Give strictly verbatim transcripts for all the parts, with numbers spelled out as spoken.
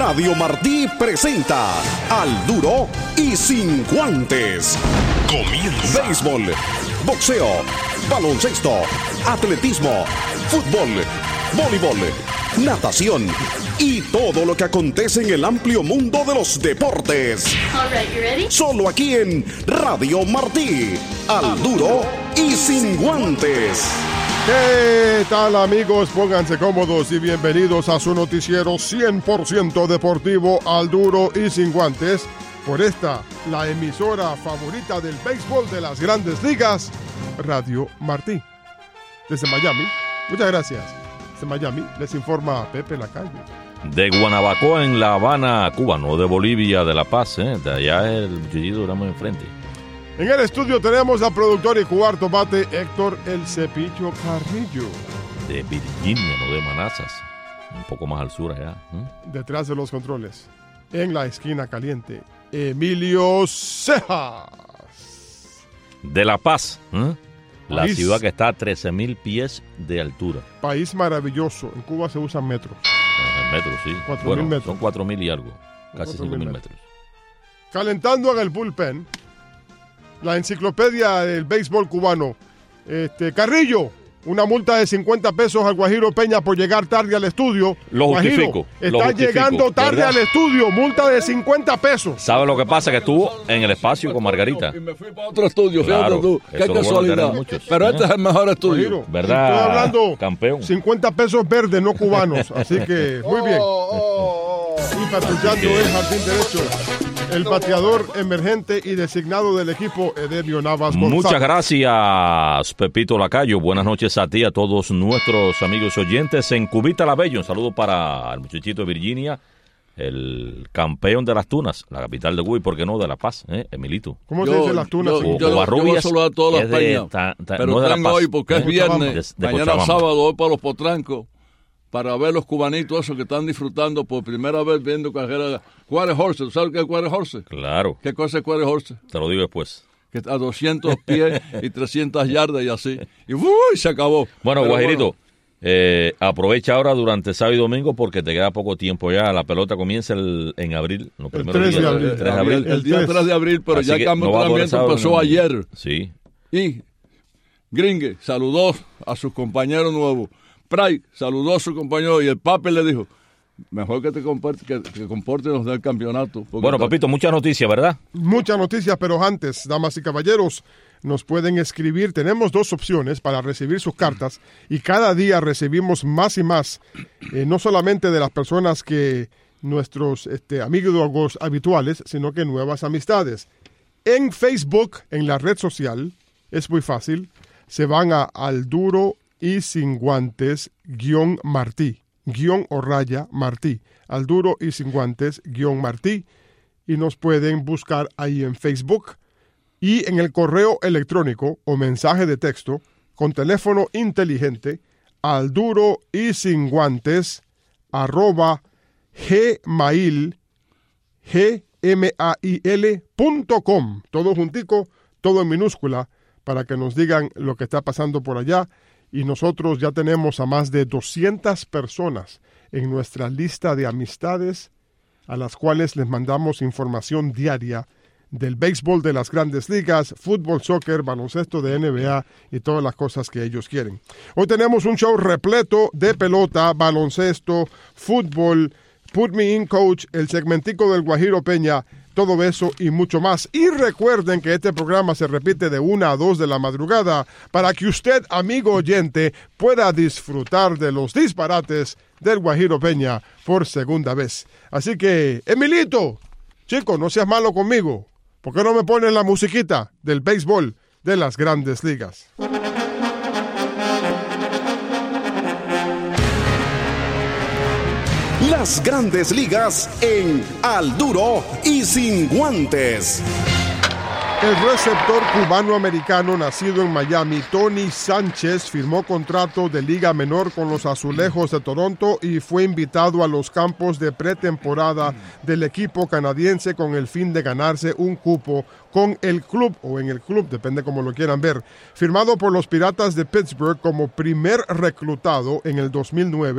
Radio Martí presenta Al Duro y Sin Guantes. Comienza. Béisbol, boxeo, baloncesto, atletismo, fútbol, voleibol, natación y todo lo que acontece en el amplio mundo de los deportes. All right, you ready? Solo aquí en Radio Martí. Al Duro y Sin Guantes. ¿Qué tal, amigos? Pónganse cómodos y bienvenidos a su noticiero cien por ciento deportivo Al Duro y Sin Guantes, por esta, la emisora favorita del béisbol de las Grandes Ligas, Radio Martí. Desde Miami, muchas gracias. Desde Miami les informa Pepe Lacayo. De Guanabacoa en La Habana, Cuba, no de Bolivia, de La Paz, ¿eh? De allá el muchachito duramos enfrente. En el estudio tenemos al productor y cuarto bate Héctor El Cepillo Carrillo. De Virginia, no de Manassas, un poco más al sur allá. ¿eh? Detrás de los controles, en la esquina caliente, Emilio Cejas. De La Paz, ¿eh? la País. ciudad que está a trece mil pies de altura. País maravilloso. En Cuba se usan metros. En metros, sí. Cuatro bueno, mil metros. son cuatro mil y algo, casi cinco mil metros. metros. Calentando en el bullpen, la enciclopedia del béisbol cubano. Este, Carrillo, una multa de cincuenta pesos al Guajiro Peña por llegar tarde al estudio. Lo Guajiro, justifico. está lo justifico, llegando tarde ¿verdad? al estudio, multa de cincuenta pesos. ¿Sabe lo que pasa? Que estuvo en el espacio con Margarita. Y me fui para otro estudio, Claro, fíjate tú, eso qué es lo bueno de casualidad. tener muchos, Pero ¿eh? este es el mejor estudio. Guajiro, ¿Verdad, estoy hablando campeón? cincuenta pesos verdes, no cubanos. Así que, muy bien. Y patrullando el jardín derecho, el bateador emergente y designado del equipo, Edelio Navas González. Muchas gracias, Pepito Lacayo. Buenas noches a ti, a todos nuestros amigos oyentes en Cubita La Bella. Un saludo para el muchachito de Virginia, el campeón de las Tunas, la capital de Cuba y, por qué no, de La Paz, ¿eh? Emilito. ¿Cómo se Yo- dice las tunas? yo- en yo- Cuba? yo voy a Covarrubias saludar a todas las es de peñas, ta- ta- Pero no es de La tengo Paz, hoy, porque ¿eh? es viernes, De- de mañana Cochabamba. sábado voy para los Potrancos para ver los cubanitos esos que están disfrutando por primera vez viendo carrera. Quarter Horse, ¿tú sabes qué es Quarter Horse? Claro, ¿Qué cosa es Quarter Horse? te lo digo después. Que a doscientos pies y trescientas yardas y así. Y ¡uy! Se acabó. Bueno, Pero Guajirito, eh, aprovecha ahora durante sábado y domingo porque te queda poco tiempo ya. La pelota comienza el- en abril. No, primero tres día, de abril. el tres de abril. El día El tres de abril, pero Así ya el que cambio no de va a poder entrenamiento sábado, empezó no. ayer. Sí. Y Gringue saludó a sus compañeros nuevos. Pray saludó a su compañero y el papi le dijo, mejor que te comportes, que, que comportes nos del campeonato. porque Bueno, está- papito, muchas noticias, ¿verdad? Muchas noticias, pero antes, damas y caballeros, nos pueden escribir. Tenemos dos opciones para recibir sus cartas y cada día recibimos más y más, eh, no solamente de las personas que nuestros este, amigos habituales, sino que nuevas amistades. En Facebook, en la red social, es muy fácil, se van a Al Duro y Sin Guantes guión Martí, guión o raya Martí, Al Duro y Sin Guantes guión Martí, y nos pueden buscar ahí en Facebook y en el correo electrónico o mensaje de texto con teléfono inteligente al duro y sin guantes arroba gmail gmail punto com, todo juntico, todo en minúscula, para que nos digan lo que está pasando por allá. Y nosotros ya tenemos a más de doscientas personas en nuestra lista de amistades a las cuales les mandamos información diaria del béisbol de las Grandes Ligas, fútbol, soccer, baloncesto de N B A y todas las cosas que ellos quieren. Hoy tenemos un show repleto de pelota, baloncesto, fútbol, Put Me In Coach, el segmentico del Guajiro Peña, todo eso y mucho más. Y recuerden que este programa se repite de una a dos de la madrugada para que usted, amigo oyente, pueda disfrutar de los disparates del Guajiro Peña por segunda vez. Así que, Emilito, chico, no seas malo conmigo. ¿Por qué no me pones la musiquita del béisbol de las Grandes Ligas? Las Grandes Ligas en Al Duro y Sin Guantes. El receptor cubano-americano nacido en Miami, Tony Sánchez, firmó contrato de Liga Menor con los Azulejos de Toronto y fue invitado a los campos de pretemporada del equipo canadiense con el fin de ganarse un cupo con el club, o en el club, depende como lo quieran ver. Firmado por los Piratas de Pittsburgh como primer reclutado en el dos mil nueve,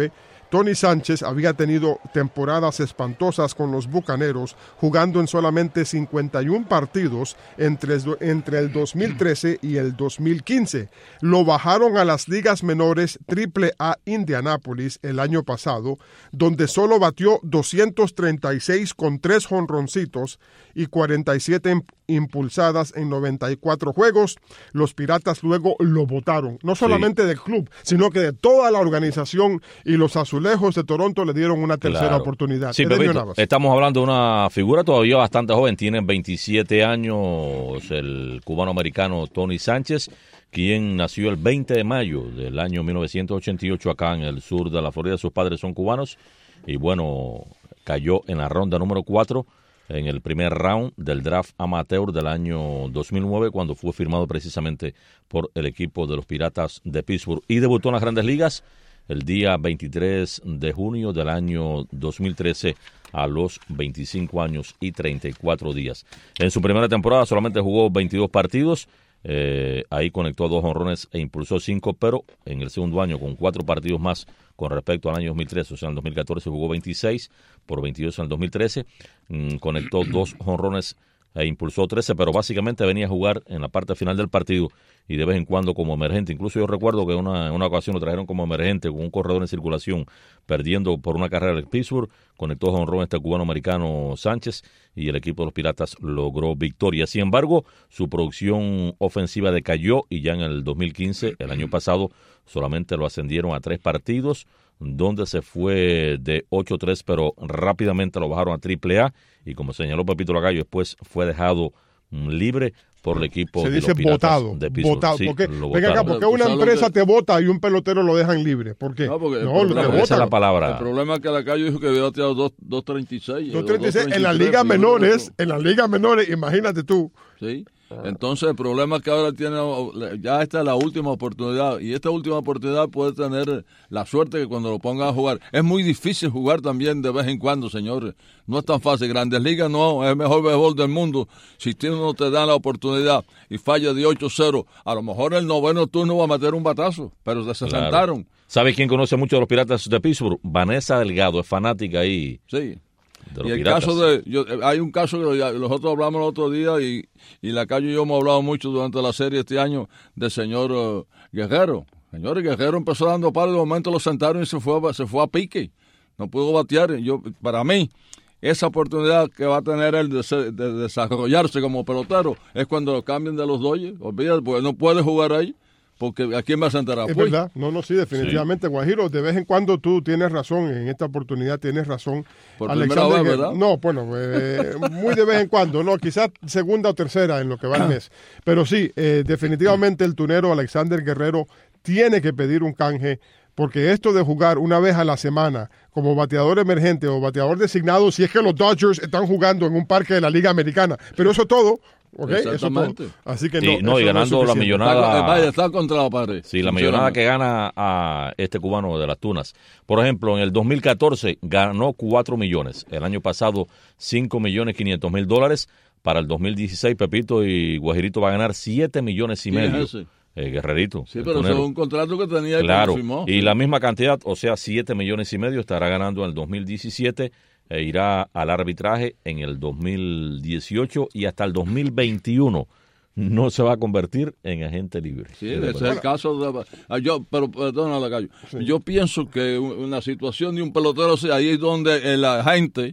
Tony Sánchez había tenido temporadas espantosas con los Bucaneros, jugando en solamente cincuenta y uno partidos entre, entre el dos mil trece y el dos mil quince. Lo bajaron a las ligas menores Triple A Indianápolis el año pasado, donde solo batió doscientos treinta y seis con tres jonroncitos y cuarenta y siete impulsadas en noventa y cuatro juegos. Los Piratas luego lo votaron, no solamente sí. del club, sino que de toda la organización, y los Azulejos de Toronto le dieron una tercera claro. oportunidad. Sí, Pepito, estamos hablando de una figura todavía bastante joven, tiene veintisiete años el cubano-americano Tony Sánchez, quien nació el veinte de mayo del año mil novecientos ochenta y ocho acá en el sur de la Florida. Sus padres son cubanos y bueno, cayó en la ronda número cuatro en el primer round del draft amateur del año dos mil nueve, cuando fue firmado precisamente por el equipo de los Piratas de Pittsburgh, y debutó en las Grandes Ligas el día veintitrés de junio del año dos mil trece a los veinticinco años y treinta y cuatro días. En su primera temporada solamente jugó veintidós partidos, eh, ahí conectó dos jonrones e impulsó cinco, pero en el segundo año, con cuatro partidos más con respecto al año dos mil trece, o sea, en el dos mil catorce jugó veintiséis, por veintidós en el dos mil trece, mmm, conectó dos jonrones e impulsó trece, pero básicamente venía a jugar en la parte final del partido y de vez en cuando como emergente. Incluso yo recuerdo que una, en una ocasión lo trajeron como emergente con un corredor en circulación, perdiendo por una carrera de Pittsburgh, conectó jonrón este cubano-americano Sánchez y el equipo de los Piratas logró victoria. Sin embargo, su producción ofensiva decayó y ya en el dos mil quince, el año pasado, solamente lo ascendieron a tres partidos, donde se fue de ocho a tres, pero rápidamente lo bajaron a Triple A y, como señaló Pepito Lacayo, después fue dejado libre por el equipo se de dice los Piratas votado, de Pittsburgh. votado. Sí, porque, lo venga acá, ¿por qué una empresa que... te vota y un pelotero lo dejan libre? ¿Por qué? No, porque no, el problema, te esa es la palabra. El problema es que Lacayo dijo que había bateado dos treinta y seis. dos treinta y seis en las ligas menores, en las ligas menores, imagínate tú. Sí. Entonces el problema es que ahora tiene, ya esta es la última oportunidad, y esta última oportunidad puede tener la suerte que cuando lo pongan a jugar, es muy difícil jugar también de vez en cuando, señores, no es tan fácil. Grandes Ligas no, es el mejor béisbol del mundo. Si tú no te dan la oportunidad y falla de ocho cero, a lo mejor el noveno turno va a meter un batazo, pero se claro. sentaron. ¿Sabe quién conoce mucho a los Piratas de Pittsburgh? Vanessa Delgado, es fanática ahí. Sí. De los y el Piratas. caso de, yo, hay un caso que nosotros hablamos el otro día y, y Lacayo y yo hemos hablado mucho durante la serie este año del señor uh, Guerrero. Señor Guerrero empezó dando palo, de momento lo sentaron y se fue, se fue a pique. No pudo batear. Yo, para mí, esa oportunidad que va a tener él de, ser, de desarrollarse como pelotero es cuando lo cambien de los Dodgers. Olvídate, porque no puede jugar ahí. Porque ¿a quién va a sentar? Es pues, verdad, no, no, sí, definitivamente, sí. Guajiro, de vez en cuando tú tienes razón, en esta oportunidad tienes razón. Por primera vez, ¿verdad? No, bueno, eh, muy de vez en cuando, no, quizás segunda o tercera en lo que va el mes. Pero sí, eh, definitivamente el tunero Alexander Guerrero tiene que pedir un canje, porque esto de jugar una vez a la semana como bateador emergente o bateador designado, si es que los Dodgers están jugando en un parque de la Liga Americana, pero eso todo... Okay, exactamente. Eso todo. Así que sí, no, no y ganando no la millonada. Está, vaya, está contra la pared. Sí, la millonada que gana a este cubano de las Tunas. Por ejemplo, en el dos mil catorce ganó cuatro millones. El año pasado cinco millones quinientos mil dólares. Para el dos mil dieciséis, Pepito y Guajirito va a ganar siete millones y medio. Eh, Guerrerito. Sí, pero eso es un contrato que tenía. Claro. Que firmó. Y la misma cantidad, o sea, siete millones y medio estará ganando en el dos mil diecisiete. E irá al arbitraje en el dos mil dieciocho y hasta el dos mil veintiuno no se va a convertir en agente libre. Sí, ese es el caso de... Yo, pero perdona, Lacayo. Sí. Yo pienso que una situación de un pelotero, ahí es donde el agente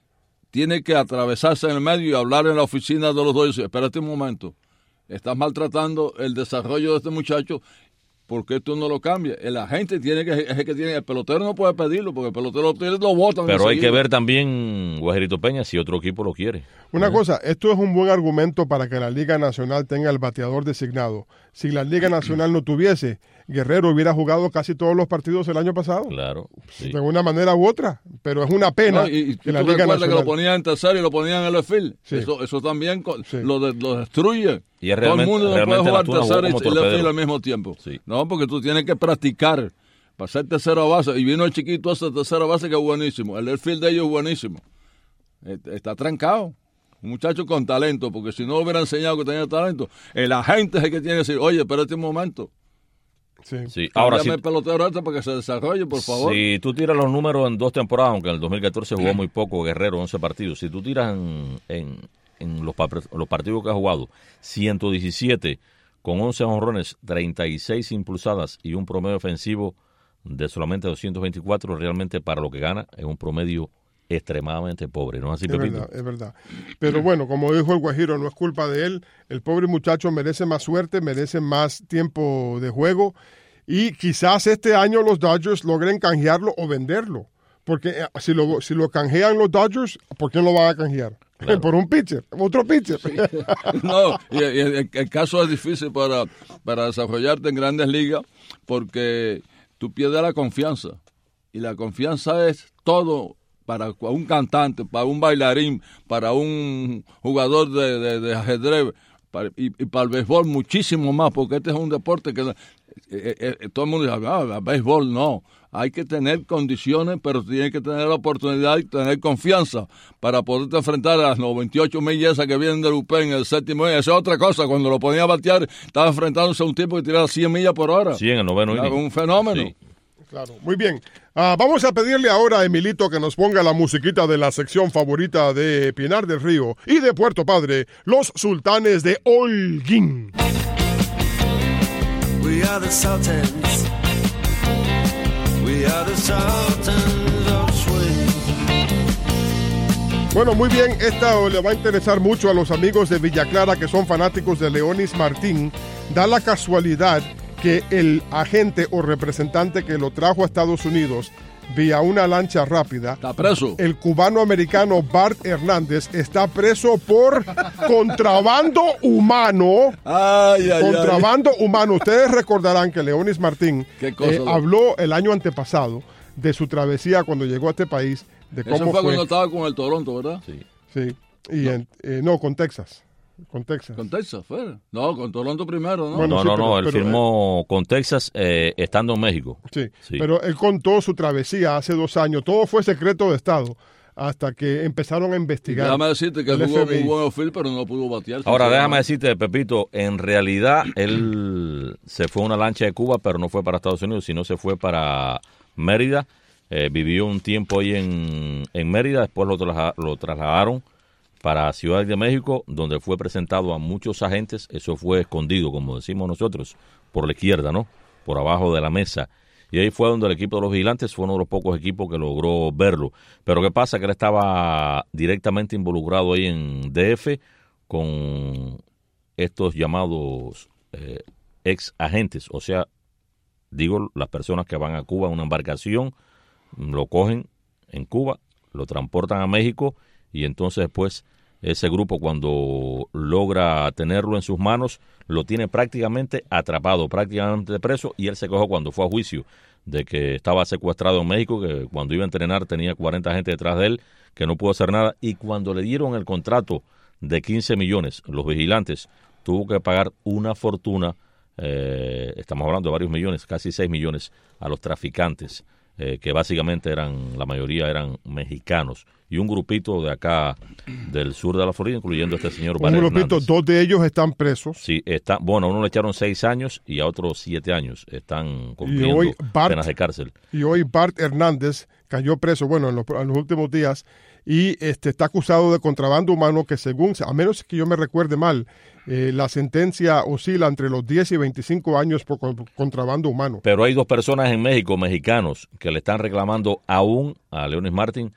tiene que atravesarse en el medio y hablar en la oficina de los dos. Espérate un momento, estás maltratando el desarrollo de este muchacho. ¿Por qué tú no lo cambias? El agente tiene que, es el que tiene, el pelotero no puede pedirlo, porque el pelotero lo, lo votan. Pero hay que ver también, Guajerito Peña, si otro equipo lo quiere. Una ¿Eh? cosa, esto es un buen argumento para que la Liga Nacional tenga el bateador designado. Si la Liga Nacional no tuviese, Guerrero hubiera jugado casi todos los partidos el año pasado. Claro. Sí. De una manera u otra. Pero es una pena no, y, y que la Liga Nacional... que lo ponían en tercero y lo ponían en el field. Sí. Eso, eso también sí. lo, de, lo destruye. Y es realmente, todo el mundo no puede jugar tercero y el field al mismo tiempo. Sí. No, porque tú tienes que practicar para ser tercera base. Y vino el chiquito ese tercera base que es buenísimo. El field de ellos es buenísimo. Está trancado. Un muchacho con talento, porque si no hubiera enseñado que tenía talento, el agente es el que tiene que decir, oye, espérate un momento. Sí. Sí. Ahora Cámbiame sí. el pelotero este para que se desarrolle, por favor. Si tú tiras los números en dos temporadas, aunque en el dos mil catorce jugó muy poco, Guerrero, once partidos. Si tú tiras en, en, en los, los partidos que ha jugado, ciento diecisiete con once jonrones, treinta y seis impulsadas y un promedio ofensivo de solamente doscientos veinticuatro, realmente para lo que gana es un promedio extremadamente pobre, ¿no es así, Es Pepito? verdad, es verdad. Pero bueno, como dijo el Guajiro, no es culpa de él. El pobre muchacho merece más suerte, merece más tiempo de juego y quizás este año los Dodgers logren canjearlo o venderlo. Porque si lo, si lo canjean los Dodgers, ¿por qué no lo van a canjear? Claro. Por un pitcher, otro pitcher. Sí. No, y, y el, el caso es difícil para, para desarrollarte en Grandes Ligas porque tú pierdes la confianza. Y la confianza es todo para un cantante, para un bailarín, para un jugador de, de, de ajedrez para, y, y para el béisbol muchísimo más, porque este es un deporte que eh, eh, todo el mundo dice, ah, béisbol no. Hay que tener condiciones, pero tienes que tener la oportunidad y tener confianza para poderte enfrentar a las noventa y ocho millas que vienen del U P en el séptimo inning. Esa es otra cosa. Cuando lo ponía a batear, estaba enfrentándose a un tipo que tiraba cien millas por hora. Sí, en el noveno inning. Un fenómeno. Sí. Claro, muy bien. Uh, vamos a pedirle ahora a Emilito que nos ponga la musiquita de la sección favorita de Pinar del Río y de Puerto Padre, los Sultanes de Holguín. We are the Sultans. We are the Sultans of Swing. Bueno, muy bien, esta le va a interesar mucho a los amigos de Villa Clara que son fanáticos de Leonis Martín. Da la casualidad que el agente o representante que lo trajo a Estados Unidos vía una lancha rápida, está preso. El cubano-americano Bart Hernández está preso por contrabando humano. Ay, ay, contrabando ay. humano. Ustedes recordarán que Leonis Martín ¿Qué cosa, eh, habló el año antepasado de su travesía cuando llegó a este país, de cómo Eso fue, fue cuando estaba con el Toronto, ¿verdad? Sí. Sí, y no, en, eh, no con Texas. Con Texas. ¿Con Texas fue? No, con Toronto primero, ¿no? Bueno, no, sí, no, pero, no, él pero, firmó eh, con Texas eh, estando en México. Sí, sí, pero él contó su travesía hace dos años. Todo fue secreto de Estado hasta que empezaron a investigar. Déjame decirte que jugó muy buen outfield, pero no pudo batear. Ahora, déjame decirte, Pepito, en realidad él se fue a una lancha de Cuba, pero no fue para Estados Unidos, sino se fue para Mérida. Eh, vivió un tiempo ahí en, en Mérida, después lo, tra- lo trasladaron para Ciudad de México, donde fue presentado a muchos agentes. Eso fue escondido, como decimos nosotros, por la izquierda, ¿no? Por abajo de la mesa. Y ahí fue donde el equipo de los Vigilantes fue uno de los pocos equipos que logró verlo. Pero ¿qué pasa? Que él estaba directamente involucrado ahí en D F con estos llamados eh, ex agentes. O sea, digo, las personas que van a Cuba en una embarcación, lo cogen en Cuba, lo transportan a México y entonces después ese grupo, cuando logra tenerlo en sus manos, lo tiene prácticamente atrapado, prácticamente preso, y él se quejó cuando fue a juicio de que estaba secuestrado en México, que cuando iba a entrenar tenía cuarenta gente detrás de él, que no pudo hacer nada, y cuando le dieron el contrato de quince millones, los Vigilantes, tuvo que pagar una fortuna, eh, estamos hablando de varios millones, casi seis millones, a los traficantes, eh, que básicamente eran, la mayoría eran mexicanos, y un grupito de acá del sur de la Florida, incluyendo este señor Un Barry grupito, Hernández. dos de ellos están presos. Sí, está, bueno, a uno le echaron seis años y a otros siete años. Están Y cumpliendo hoy Bart, penas de cárcel. Y hoy Bart Hernández cayó preso, bueno, en los, en los últimos días, y este está acusado de contrabando humano que según, a menos que yo me recuerde mal, eh, la sentencia oscila entre los diez y veinticinco años por contrabando humano. Pero hay dos personas en México, mexicanos, que le están reclamando aún a Leonis Martin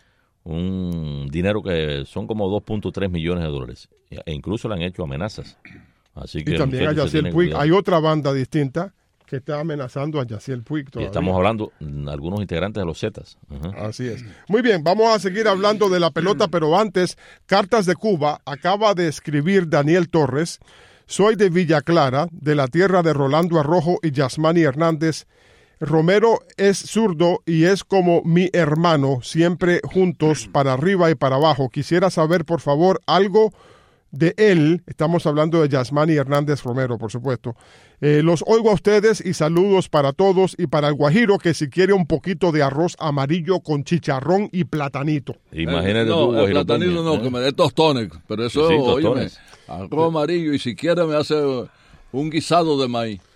un dinero que son como dos punto tres millones de dólares. E incluso le han hecho amenazas. Así que y también a Yaciel Puig. Hay otra banda distinta que está amenazando a Yaciel Puig todavía. Y estamos hablando de algunos integrantes de los Zetas. Uh-huh. Así es. Muy bien, vamos a seguir hablando de la pelota, pero antes, Cartas de Cuba. Acaba de escribir Daniel Torres. Soy de Villa Clara, de la tierra de Rolando Arrojo y Yasmani Hernández. Romero es zurdo y es como mi hermano, siempre juntos, para arriba y para abajo. Quisiera saber, por favor, algo de él. Estamos hablando de Yasmani Hernández Romero, por supuesto. Eh, los oigo a ustedes y saludos para todos y para el Guajiro, que si quiere un poquito de arroz amarillo con chicharrón y platanito. Imagínate eh, no, tú, el platanito no, ¿eh? que me dé tostones, pero eso, sí, sí, óyeme, tostones. arroz amarillo y si quiere me hace un guisado de maíz.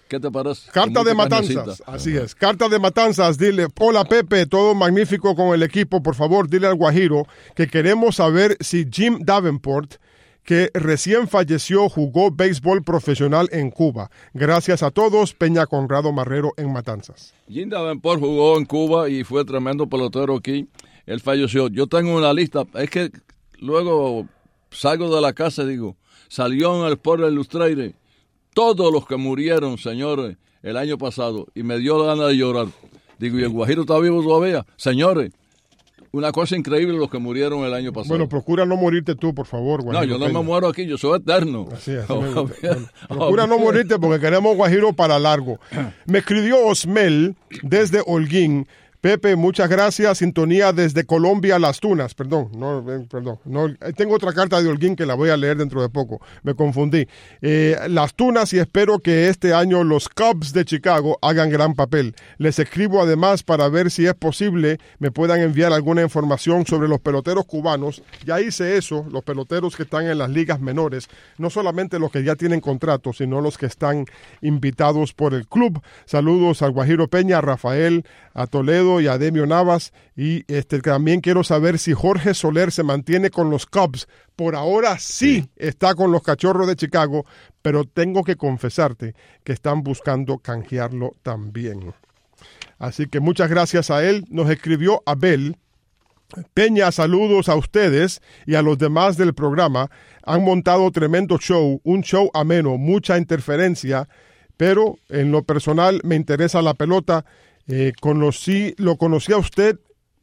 ¿Qué te parece? Carta de Matanzas, así es. Carta de Matanzas, dile, hola Pepe, todo magnífico con el equipo. Por favor, dile al Guajiro que queremos saber si Jim Davenport, que recién falleció, jugó béisbol profesional en Cuba. Gracias a todos, Peña Conrado Marrero en Matanzas. Jim Davenport jugó en Cuba y fue tremendo pelotero aquí. Él falleció. Yo tengo una lista, es que luego salgo de la casa y digo, salió en el Sport Illustrated todos los que murieron, señores, el año pasado, y me dio la gana de llorar. Digo, ¿y el Guajiro está vivo todavía? Señores, una cosa increíble los que murieron el año pasado. Bueno, procura no morirte tú, por favor, Guajiro. No, yo no Peña. me muero aquí, yo soy eterno. Así es. Así bueno, procura no morirte porque queremos Guajiro para largo. Me escribió Osmel desde Holguín. Pepe, muchas gracias. Sintonía desde Colombia, Las Tunas. Perdón, no, perdón. No, tengo otra carta de Holguín que la voy a leer dentro de poco. Me confundí. Eh, Las Tunas, y espero que este año los Cubs de Chicago hagan gran papel. Les escribo además para ver si es posible me puedan enviar alguna información sobre los peloteros cubanos. Ya hice eso, los peloteros que están en las ligas menores. No solamente los que ya tienen contrato, sino los que están invitados por el club. Saludos al Guajiro Peña, a Rafael, a Toledo y a Demio Navas, y este, también quiero saber si Jorge Soler se mantiene con los Cubs. Por ahora sí, sí está con los Cachorros de Chicago, pero tengo que confesarte que están buscando canjearlo también. Así que muchas gracias a él. Nos escribió Abel. Peña, saludos a ustedes y a los demás del programa. Han montado tremendo show, un show ameno, mucha interferencia, pero en lo personal me interesa la pelota. Eh, conocí, lo conocí a usted,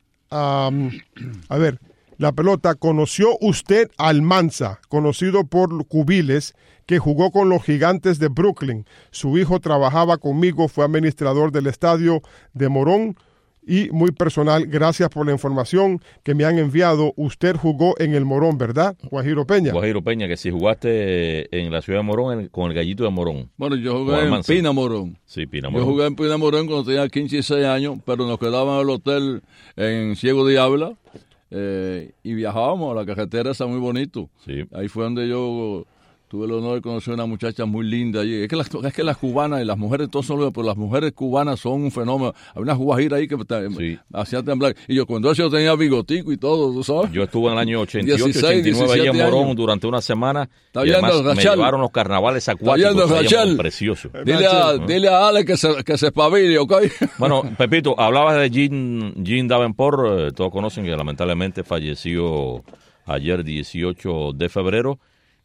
um, a ver, la pelota, conoció usted a Almanza, conocido por Cubiles, que jugó con los Gigantes de Brooklyn. Su hijo trabajaba conmigo, fue administrador del estadio de Morón y muy personal. Gracias por la información que me han enviado. Usted jugó en el Morón, ¿verdad, Guajiro Peña? Guajiro Peña, que si jugaste en la ciudad de Morón en, con el Gallito de Morón. Bueno, yo jugué en Pina Morón. Sí, Pina Morón. Yo jugué en Pina Morón cuando tenía quince y seis años, pero nos quedábamos en el hotel en Ciego Diabla eh, y viajábamos a la carretera esa muy bonito. Sí. Ahí fue donde yo tuve el honor de conocer a una muchacha muy linda allí. Es que las, es que las cubanas y las mujeres, todos son, pero las mujeres cubanas son un fenómeno. Hay una guajira ahí que sí. hacía temblar. Y yo cuando yo tenía bigotico y todo, ¿tú sabes? Yo estuve en el año ochenta y ocho, ochenta y nueve allá en Morón años. Durante una semana. Y además me llevaron los carnavales acuáticos. Precioso. Dile a, ¿no? dile a Ale que se, que se espabile, ¿ok? Bueno, Pepito, hablabas de Jim, Jim Davenport. Eh, todos conocen que lamentablemente falleció ayer dieciocho de febrero.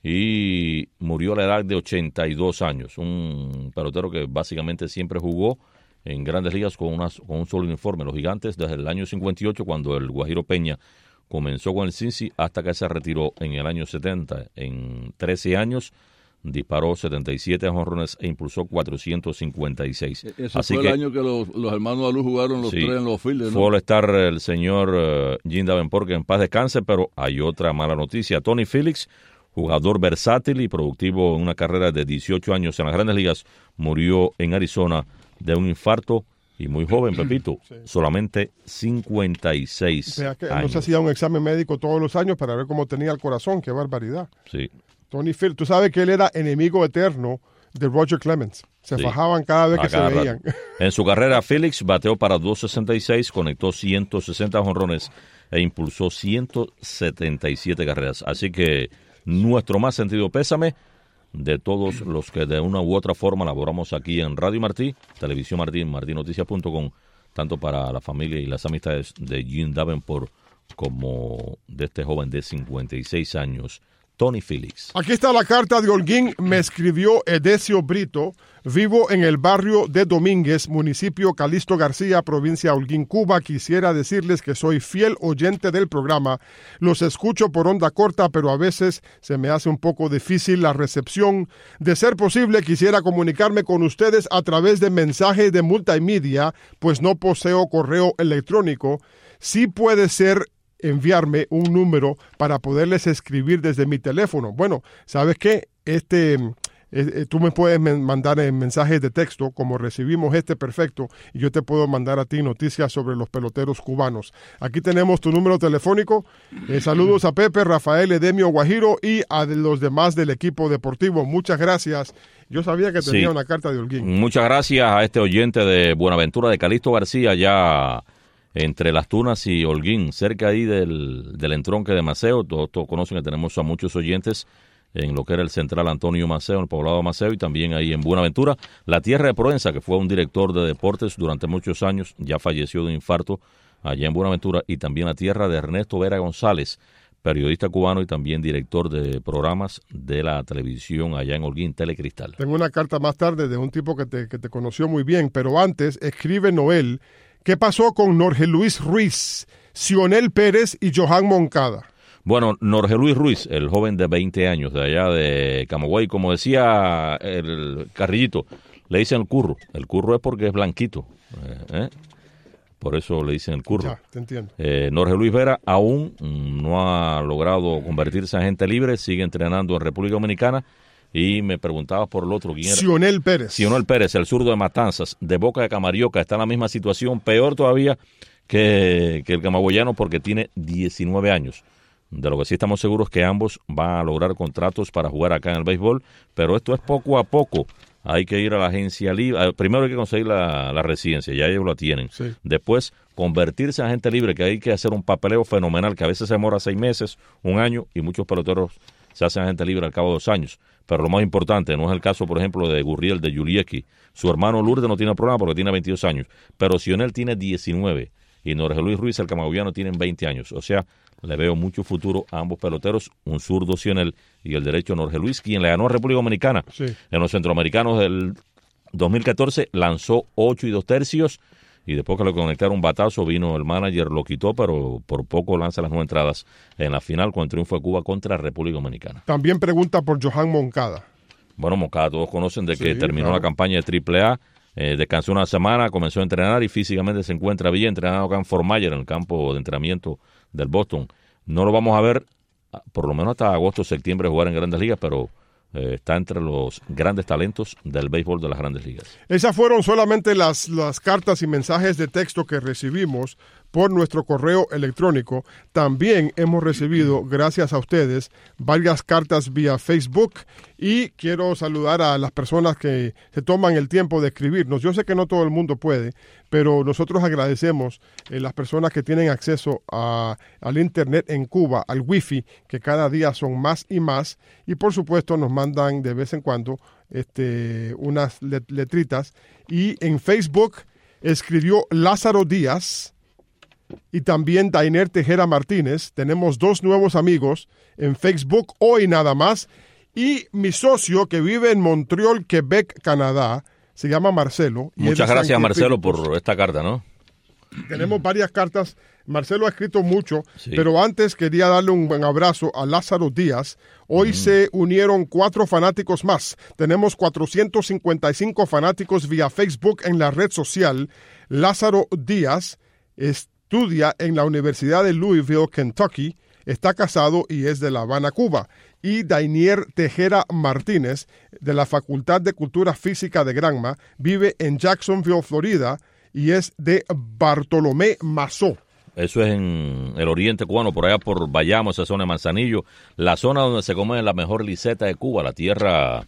Y murió a la edad de ochenta y dos años. Un pelotero que básicamente siempre jugó en grandes ligas con, una, con un solo uniforme. Los Gigantes desde el año cincuenta y ocho, cuando el Guajiro Peña comenzó con el Cincy, hasta que se retiró en el año setenta. En trece años disparó setenta y siete jonrones e impulsó cuatrocientos cincuenta y seis. Ese Así fue que, el año que los, los hermanos Alú jugaron los sí, tres en los Phillies, ¿no? Fue al estar el señor uh, Jim Davenport, que en paz descanse, pero hay otra mala noticia. Tony Phillips, jugador versátil y productivo en una carrera de dieciocho años en las Grandes Ligas, murió en Arizona de un infarto y muy joven, Pepito, sí. solamente cincuenta y seis o sea, que años. No se hacía un examen médico todos los años para ver cómo tenía el corazón, qué barbaridad. Sí. Tony Phil, tú sabes que él era enemigo eterno de Roger Clemens. Se sí. fajaban cada vez que se veían. En su carrera, Phillips bateó para doscientos sesenta y seis, conectó ciento sesenta jonrones e impulsó ciento setenta y siete carreras. Así que nuestro más sentido pésame de todos los que de una u otra forma laboramos aquí en Radio Martí, Televisión Martí, martí noticias punto com, tanto para la familia y las amistades de Jim Davenport como de este joven de cincuenta y seis años, Tony Phillips. Aquí está la carta de Holguín. Me escribió Edesio Brito. Vivo en el barrio de Domínguez, municipio Calixto García, provincia Holguín, Cuba. Quisiera decirles que soy fiel oyente del programa. Los escucho por onda corta, pero a veces se me hace un poco difícil la recepción. De ser posible, quisiera comunicarme con ustedes a través de mensaje de multimedia, pues no poseo correo electrónico. Sí puede ser enviarme un número para poderles escribir desde mi teléfono. Bueno, ¿sabes qué? Este, Eh, eh, tú me puedes me mandar en mensajes de texto, como recibimos este perfecto, y yo te puedo mandar a ti noticias sobre los peloteros cubanos. Aquí tenemos tu número telefónico. Eh, saludos a Pepe, Rafael, Edemio, Guajiro y a los demás del equipo deportivo. Muchas gracias. Yo sabía que tenía Sí. una carta de Holguín. Muchas gracias a este oyente de Buenaventura, de Calixto García, ya entre Las Tunas y Holguín, cerca ahí del, del entronque de Maceo. Todos, todos conocen que tenemos a muchos oyentes en lo que era el Central Antonio Maceo, en el poblado de Maceo, y también ahí en Buenaventura. La tierra de Proenza, que fue un director de deportes durante muchos años, ya falleció de un infarto allá en Buenaventura, y también la tierra de Ernesto Vera González, periodista cubano y también director de programas de la televisión allá en Holguín, Telecristal. Tengo una carta más tarde de un tipo que te, que te conoció muy bien, pero antes escribe Noel, ¿qué pasó con Jorge Luis Ruiz, Sionel Pérez y Johan Moncada? Bueno, Jorge Luis Ruiz, el joven de veinte años de allá de Camagüey, como decía el Carrillito, le dicen el curro. El curro es porque es blanquito, eh, ¿eh? Por eso le dicen el curro. Ya, te entiendo. Eh, Jorge Luis Vera aún no ha logrado convertirse en agente libre, sigue entrenando en República Dominicana. Y me preguntabas por el otro, ¿quién era? Sionel Pérez. Sionel Pérez, el zurdo de Matanzas, de Boca de Camarioca, está en la misma situación, peor todavía que, que el camagüeyano, porque tiene diecinueve años. De lo que sí estamos seguros es que ambos van a lograr contratos para jugar acá en el béisbol, pero esto es poco a poco. Hay que ir a la agencia libre. Primero hay que conseguir la, la residencia, ya ellos la tienen. Sí. Después, convertirse en agente libre, que hay que hacer un papeleo fenomenal, que a veces se demora seis meses, un año, y muchos peloteros se hacen agente libre al cabo de dos años. Pero lo más importante, no es el caso, por ejemplo, de Gurriel, de Yulieski. Su hermano Lourdes no tiene problema porque tiene veintidós años, pero Sionel tiene diecinueve y Jorge Luis Ruiz, el camagüeyano, tienen veinte años. O sea, le veo mucho futuro a ambos peloteros, un zurdo Sionel y el derecho Jorge Luis, quien le ganó a República Dominicana. Sí. En los centroamericanos del dos mil catorce lanzó ocho y dos tercios, y después que le conectaron un batazo, vino el manager, lo quitó, pero por poco lanza las nueve entradas en la final con el triunfo de Cuba contra República Dominicana. También pregunta por Johan Moncada. Bueno, Moncada, todos conocen de que Sí, terminó claro. la campaña de triple A, eh, descansó una semana, comenzó a entrenar y físicamente se encuentra bien, entrenado acá en Fort Myers, en el campo de entrenamiento del Boston. No lo vamos a ver por lo menos hasta agosto o septiembre jugar en Grandes Ligas, pero eh, está entre los grandes talentos del béisbol de las Grandes Ligas. Esas fueron solamente las, las cartas y mensajes de texto que recibimos por nuestro correo electrónico. También hemos recibido, gracias a ustedes, varias cartas vía Facebook, y quiero saludar a las personas que se toman el tiempo de escribirnos. Yo sé que no todo el mundo puede, pero nosotros agradecemos eh, las personas que tienen acceso a, al Internet en Cuba, al Wi-Fi, que cada día son más y más, y por supuesto nos mandan de vez en cuando este, unas let- letritas. Y en Facebook escribió Lázaro Díaz y también Dainer Tejera Martínez. Tenemos dos nuevos amigos en Facebook hoy nada más. Y mi socio que vive en Montreal, Quebec, Canadá, se llama Marcelo. y es de Muchas gracias, San Marcelo, Quirritos. por esta carta, ¿no? Tenemos varias cartas. Marcelo ha escrito mucho, Sí. pero antes quería darle un buen abrazo a Lázaro Díaz. Hoy mm. se unieron cuatro fanáticos más. Tenemos cuatrocientos cincuenta y cinco fanáticos vía Facebook en la red social. Lázaro Díaz estudia en la Universidad de Louisville, Kentucky. Está casado y es de La Habana, Cuba. Y Dainier Tejera Martínez, de la Facultad de Cultura Física de Granma, vive en Jacksonville, Florida, y es de Bartolomé Mazó. Eso es en el oriente cubano, por allá por Bayamo, esa zona de Manzanillo, la zona donde se come la mejor liseta de Cuba, la tierra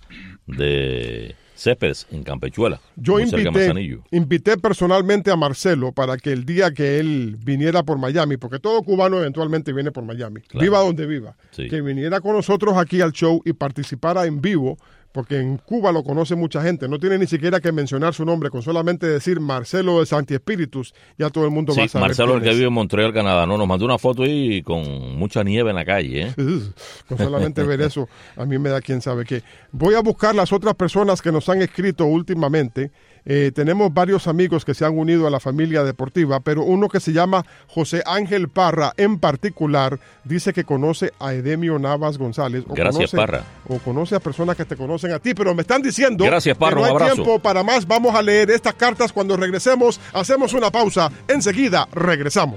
de Céspedes, en Campechuela, Yo muy cerca de invité, Manzanillo. invité personalmente a Marcelo para que el día que él viniera por Miami, porque todo cubano eventualmente viene por Miami, Claro. viva donde viva, Sí. que viniera con nosotros aquí al show y participara en vivo, porque en Cuba lo conoce mucha gente, no tiene ni siquiera que mencionar su nombre, con solamente decir Marcelo de Santi Espíritus, ya todo el mundo va a Sí, saber Marcelo, el quién que es. vive en Montreal, Canadá, no, nos mandó una foto ahí con mucha nieve en la calle, ¿eh? Con solamente ver eso, a mí me da quién sabe qué. Voy a buscar las otras personas que nos han escrito últimamente. Eh, tenemos varios amigos que se han unido a la familia deportiva, pero uno que se llama José Ángel Parra en particular dice que conoce a Edemio Navas González. O Gracias, conoce, Parra. O conoce a personas que te conocen a ti, pero me están diciendo Gracias, Parra, que no hay un abrazo. tiempo para más. Vamos a leer estas cartas cuando regresemos. Hacemos una pausa. Enseguida regresamos.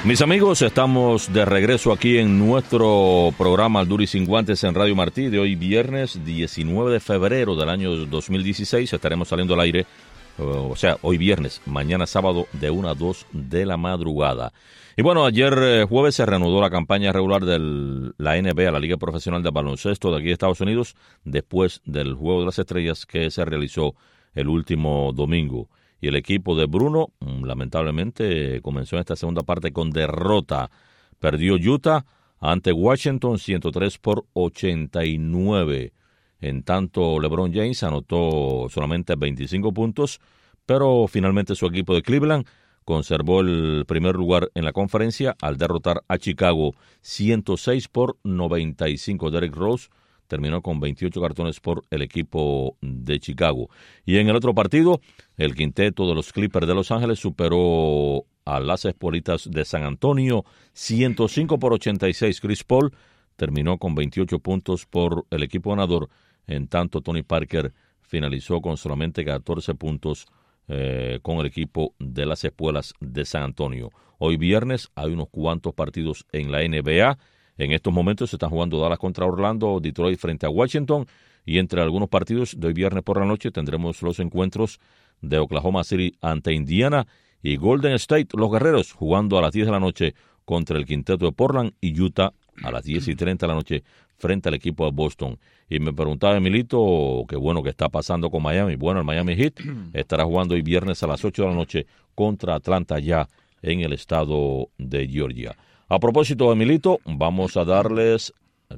Mis amigos, estamos de regreso aquí en nuestro programa Al Duro y Sin Guantes en Radio Martí de hoy viernes diecinueve de febrero del año dos mil dieciséis. Estaremos saliendo al aire, o sea, hoy viernes, mañana sábado de una a dos de la madrugada. Y bueno, ayer eh, jueves se reanudó la campaña regular de la N B A, la Liga Profesional de Baloncesto de aquí de Estados Unidos, después del Juego de las Estrellas que se realizó el último domingo. Y el equipo de Bruno, lamentablemente, comenzó en esta segunda parte con derrota. Perdió Utah ante Washington ciento tres por ochenta y nueve. En tanto, LeBron James anotó solamente veinticinco puntos, pero finalmente su equipo de Cleveland conservó el primer lugar en la conferencia al derrotar a Chicago ciento seis por noventa y cinco. Derrick Rose terminó con veintiocho cartones por el equipo de Chicago. Y en el otro partido, el quinteto de los Clippers de Los Ángeles superó a las Espolitas de San Antonio ciento cinco por ochenta y seis. Chris Paul terminó con veintiocho puntos por el equipo ganador, en tanto Tony Parker finalizó con solamente catorce puntos eh, con el equipo de las Espuelas de San Antonio. Hoy viernes hay unos cuantos partidos en la N B A. En estos momentos se están jugando Dallas contra Orlando, Detroit frente a Washington, y entre algunos partidos de hoy viernes por la noche tendremos los encuentros de Oklahoma City ante Indiana y Golden State, los Guerreros, jugando a las diez de la noche contra el quinteto de Portland, y Utah a las diez y treinta de la noche frente al equipo de Boston. Y me preguntaba Emilito, qué bueno que está pasando con Miami. Bueno, el Miami Heat estará jugando hoy viernes a las ocho de la noche contra Atlanta ya en el estado de Georgia. A propósito, Emilito, vamos a darles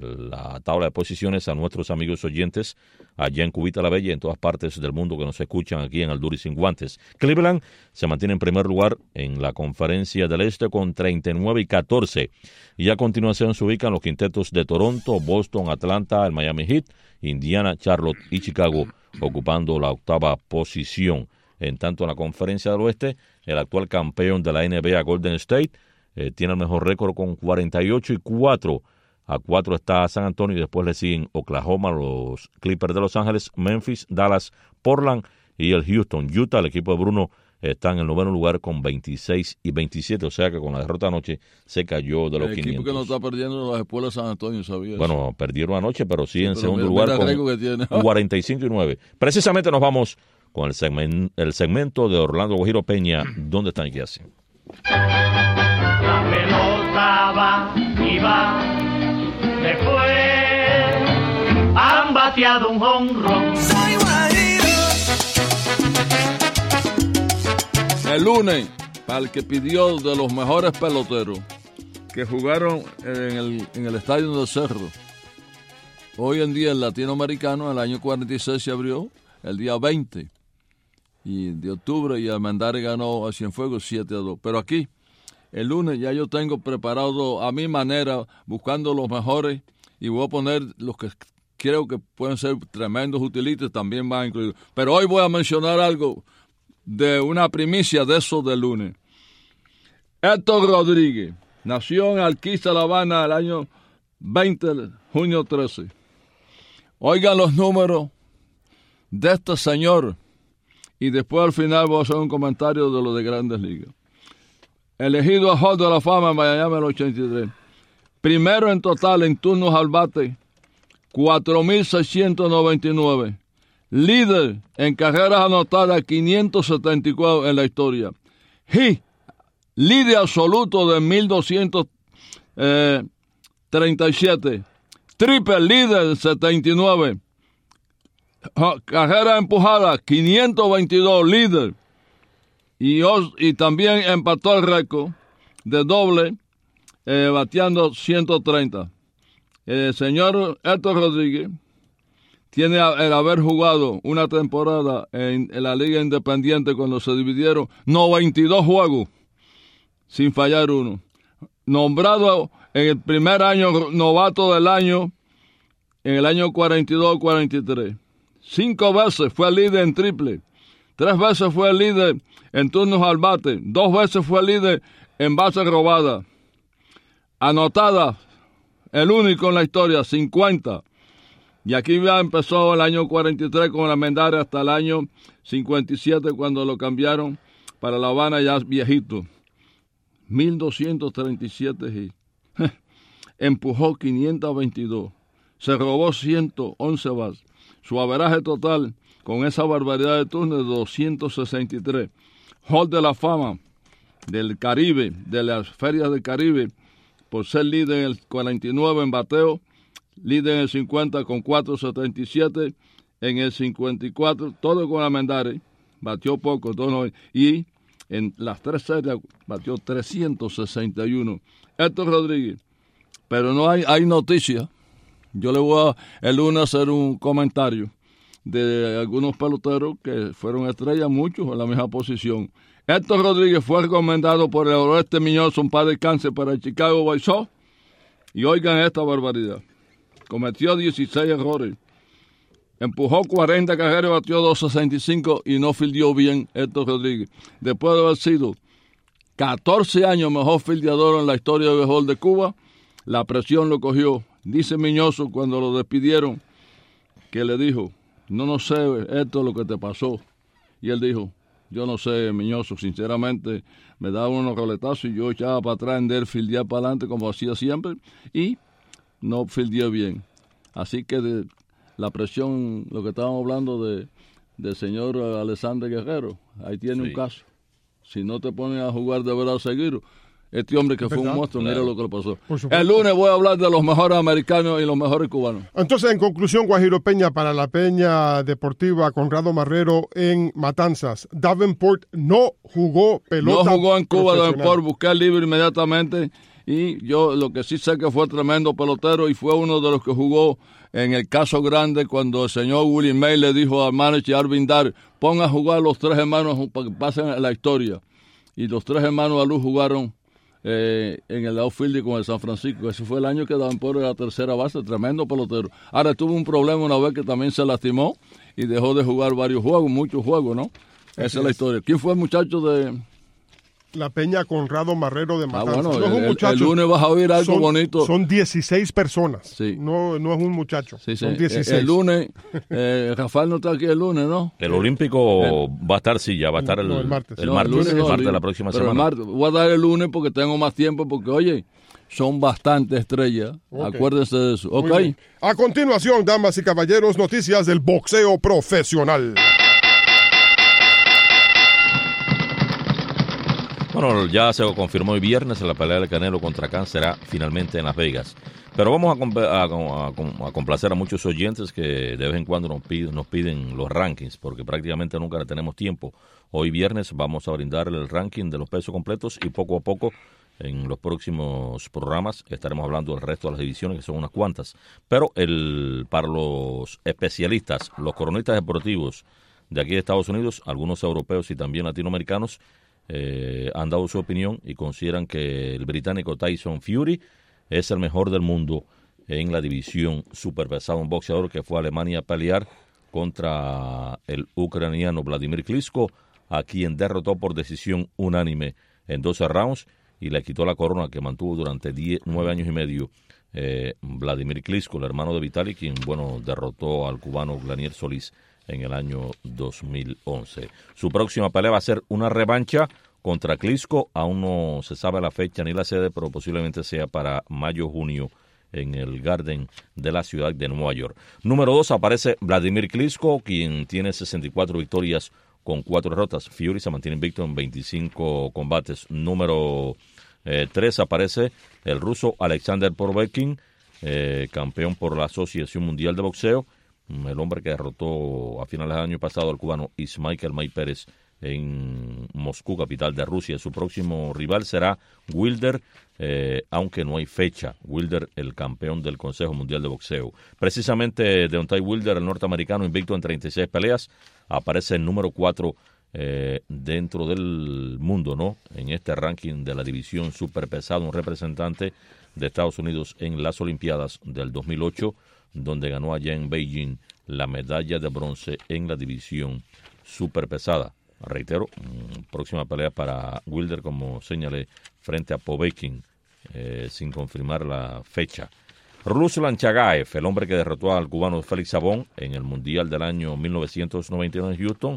la tabla de posiciones a nuestros amigos oyentes allá en Cubita la Bella y en todas partes del mundo que nos escuchan aquí en Al Duro y Sin Guantes. Cleveland se mantiene en primer lugar en la Conferencia del Este con treinta y nueve y catorce. Y a continuación se ubican los quintetos de Toronto, Boston, Atlanta, el Miami Heat, Indiana, Charlotte y Chicago ocupando la octava posición. En tanto, en la Conferencia del Oeste, el actual campeón de la N B A, Golden State, Eh, tiene el mejor récord con cuarenta y ocho y cuatro. A cuatro está San Antonio y después le siguen Oklahoma, los Clippers de Los Ángeles, Memphis, Dallas, Portland y el Houston. Utah, el equipo de Bruno, está en el noveno lugar con veintiséis y veintisiete, o sea que con la derrota anoche se cayó de los el quinientos. El equipo que no está perdiendo las Espuelas de San Antonio, ¿sabías? Bueno, perdieron anoche, pero sí, sí en pero segundo mira, lugar mira con cuarenta y cinco y nueve. Precisamente nos vamos con el, segmen, el segmento de Orlando Guajiro Peña. ¿Dónde están y qué hacen? La pelota va y va, después han bateado un jonrón. El lunes, para el que pidió de los mejores peloteros que jugaron en el, en el Estadio del Cerro. Hoy en día el latinoamericano, el año cuarenta y seis se abrió el día veinte y de octubre, y Almendares ganó a Cienfuegos siete a dos. Pero aquí, el lunes ya yo tengo preparado a mi manera, buscando los mejores, y voy a poner los que creo que pueden ser tremendos utilistas, también van incluidos. Pero hoy voy a mencionar algo de una primicia de esos del lunes. Héctor Rodríguez nació en Alquiza, La Habana, el año veinte de junio trece. Oigan los números de este señor, y después al final voy a hacer un comentario de lo de Grandes Ligas. Elegido a Hall de la Fama en Miami en el ochenta y tres. Primero en total en turnos al bate, cuatro mil seiscientos noventa y nueve. Líder en carreras anotadas, quinientos setenta y cuatro en la historia. Hit, líder absoluto de mil doscientos treinta y siete. Triple, líder setenta y nueve. Carrera empujada, quinientos veintidós, líder. Y, y también empató el récord de doble, eh, bateando ciento treinta. El señor Héctor Rodríguez tiene el haber jugado una temporada en, en la Liga Independiente cuando se dividieron noventa y dos juegos sin fallar uno. Nombrado en el primer año novato del año, en el año cuarenta y dos cuarenta y tres. Cinco veces fue líder en triple. Tres veces fue líder en turnos al bate. Dos veces fue líder en bases robadas. Anotada, el único en la historia, cincuenta. Y aquí ya empezó el año cuarenta y tres con la Almendares hasta el año cincuenta y siete cuando lo cambiaron para La Habana ya viejito. mil doscientos treinta y siete hits, empujó quinientos veintidós, se robó ciento once bases. Su averaje total con esa barbaridad de turnos de doscientos sesenta y tres. Hall de la Fama del Caribe, de las ferias del Caribe, por ser líder en el cuarenta y nueve en bateo, líder en el cincuenta con cuatrocientos setenta y siete, en el cincuenta y cuatro, todo con Armendariz, batió poco, todo, y en las tres series batió trescientos sesenta y uno. Héctor Rodríguez, pero no hay, hay noticia. Yo le voy a el lunes hacer un comentario de algunos peloteros que fueron estrellas, muchos en la misma posición. Héctor Rodríguez fue recomendado por el Oeste Miñoso, un par de cáncer para el Chicago White Sox, y oigan esta barbaridad. Cometió dieciséis errores, empujó cuarenta carreras, batió doscientos sesenta y cinco y no fildeó bien Héctor Rodríguez. Después de haber sido catorce años mejor fildeador en la historia del béisbol de Cuba, la presión lo cogió. Dice Miñoso cuando lo despidieron que le dijo, no, no sé, esto es lo que te pasó. Y él dijo, yo no sé, Miñoso, sinceramente me daba unos roletazos y yo echaba para atrás en él, fildear para adelante como hacía siempre y no fildeé bien. Así que de la presión, lo que estábamos hablando de del señor Alexander Guerrero, ahí tiene sí. un caso. Si no te ponen a jugar de verdad seguido, este hombre que fue un monstruo, claro. Mira lo que le pasó. El lunes voy a hablar de los mejores americanos y los mejores cubanos. Entonces, en conclusión, Guajiro Peña, para la Peña Deportiva Conrado Marrero en Matanzas, Davenport no jugó pelota. No jugó en Cuba, Davenport, busqué el libro inmediatamente y yo lo que sí sé que fue tremendo pelotero y fue uno de los que jugó en el caso grande cuando el señor Willie May le dijo al manager Arvin Dar, ponga a jugar los tres hermanos para que pasen la historia. Y los tres hermanos Alú jugaron Eh, en el outfield con el San Francisco. Ese fue el año que Davenport era la tercera base, tremendo pelotero. Ahora tuvo un problema una vez que también se lastimó y dejó de jugar varios juegos, muchos juegos, ¿no? Esa es, es la historia. ¿Quién fue el muchacho de la Peña Conrado Marrero de Matanzas? Ah, bueno, no es un el, muchacho. El lunes vas a oír algo son, bonito. Son dieciséis personas. Sí. No, no es un muchacho. Sí, sí. Son dieciséis. El, el lunes, eh, Rafael no está aquí el lunes, ¿no? El Olímpico el, va a estar, sí, ya va a estar el, no, el martes. El no, martes, el, lunes, el no, martes de el, la próxima pero semana. El martes, voy a dar el lunes porque tengo más tiempo, porque, oye, son bastantes estrellas. Okay. Acuérdense de eso. Ok. A continuación, damas y caballeros, noticias del boxeo profesional. Bueno, ya se confirmó el viernes la pelea del Canelo contra Khan será finalmente en Las Vegas. Pero vamos a, compl- a, a, a complacer a muchos oyentes que de vez en cuando nos piden, nos piden los rankings, porque prácticamente nunca le tenemos tiempo. Hoy viernes vamos a brindar el ranking de los pesos completos y poco a poco en los próximos programas estaremos hablando del resto de las divisiones, que son unas cuantas. Pero el para los especialistas, los cronistas deportivos de aquí de Estados Unidos, algunos europeos y también latinoamericanos, eh, han dado su opinión y consideran que el británico Tyson Fury es el mejor del mundo en la división superpesado, un boxeador que fue a Alemania a pelear contra el ucraniano Vladimir Klitschko, a quien derrotó por decisión unánime en doce rounds y le quitó la corona que mantuvo durante diez, nueve años y medio eh, Vladimir Klitschko, el hermano de Vitali, quien, bueno, derrotó al cubano Glanier Solís en el año dos mil once. Su próxima pelea va a ser una revancha contra Klitschko. Aún no se sabe la fecha ni la sede, pero posiblemente sea para mayo-junio en el Garden de la ciudad de Nueva York. Número dos aparece Vladimir Klitschko, quien tiene sesenta y cuatro victorias con cuatro derrotas. Fury se mantiene invicto en veinticinco combates. Número eh, tres aparece el ruso Alexander Povetkin, eh, campeón por la Asociación Mundial de Boxeo, el hombre que derrotó a finales del año pasado al cubano Ismail May Pérez en Moscú, capital de Rusia. Su próximo rival será Wilder, eh, aunque no hay fecha. Wilder, el campeón del Consejo Mundial de Boxeo. Precisamente Deontay Wilder, el norteamericano, invicto en treinta y seis peleas, aparece en número cuatro eh, dentro del mundo, ¿no? En este ranking de la división superpesado, un representante de Estados Unidos en las Olimpiadas del dos mil ocho, donde ganó allá en Beijing la medalla de bronce en la división superpesada. Reitero, próxima pelea para Wilder, como señalé, frente a Povetkin, eh, sin confirmar la fecha. Ruslan Chagaev, el hombre que derrotó al cubano Félix Savón en el Mundial del año mil novecientos noventa y uno en Houston,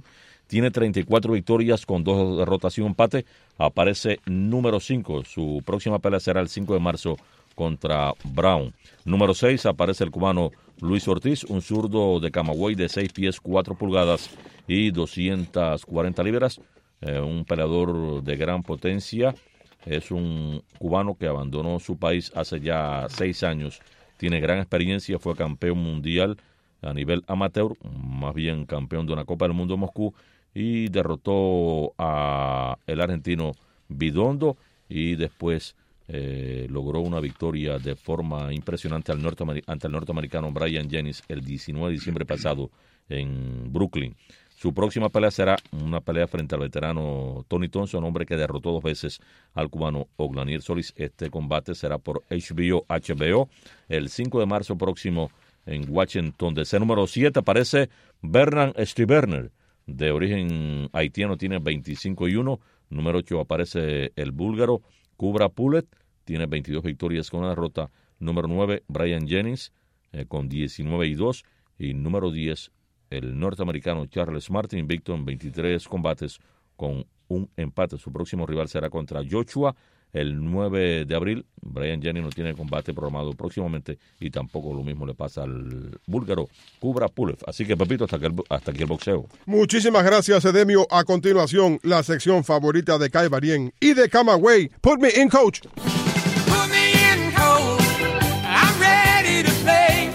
tiene treinta y cuatro victorias con dos derrotas y un empate. Aparece número cinco. Su próxima pelea será el cinco de marzo contra Brown. Número seis aparece el cubano Luis Ortiz, un zurdo de Camagüey de seis pies cuatro pulgadas y doscientas cuarenta libras. Eh, un peleador de gran potencia. Es un cubano que abandonó su país hace ya seis años. Tiene gran experiencia, fue campeón mundial a nivel amateur, más bien campeón de una Copa del Mundo en Moscú, y derrotó a el argentino Bidondo y después eh, logró una victoria de forma impresionante al norteamer- ante el norteamericano Brian Jennings el diecinueve de diciembre pasado en Brooklyn. Su próxima pelea será una pelea frente al veterano Tony Thompson, hombre que derrotó dos veces al cubano Oglanier Solís. Este combate será por H B O H B O el cinco de marzo próximo en Washington D C. Número siete aparece Bernard Stiverner, de origen haitiano, tiene veinticinco y uno. Número ocho aparece el búlgaro Kubra Pulet, tiene veintidós victorias con una derrota. Número nueve, Brian Jennings, eh, con diecinueve y dos. Y número diez, el norteamericano Charles Martin, invicto en veintitrés combates con un empate. Su próximo rival será contra Joshua el nueve de abril. Brian Jennings no tiene combate programado próximamente y tampoco lo mismo le pasa al búlgaro Kubra Pulev. Así que, Pepito, hasta, que el, hasta aquí el boxeo. Muchísimas gracias, Edemio. A continuación, la sección favorita de Kai Barien y de Camagüey. Put me in, coach. Put me in, coach. I'm ready to play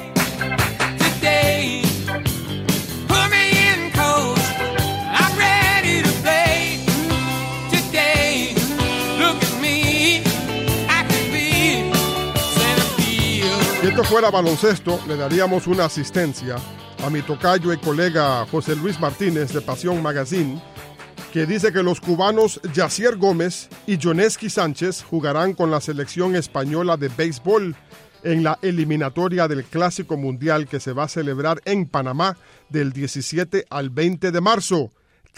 today. Put me in, coach. I'm ready to play today. Look at me, I could be center field. Si esto fuera baloncesto, le daríamos una asistencia a mi tocayo y colega José Luis Martínez de Pasión Magazine, que dice que los cubanos Yacier Gómez y Joneski Sánchez jugarán con la selección española de béisbol en la eliminatoria del Clásico Mundial que se va a celebrar en Panamá del diecisiete al veinte de marzo.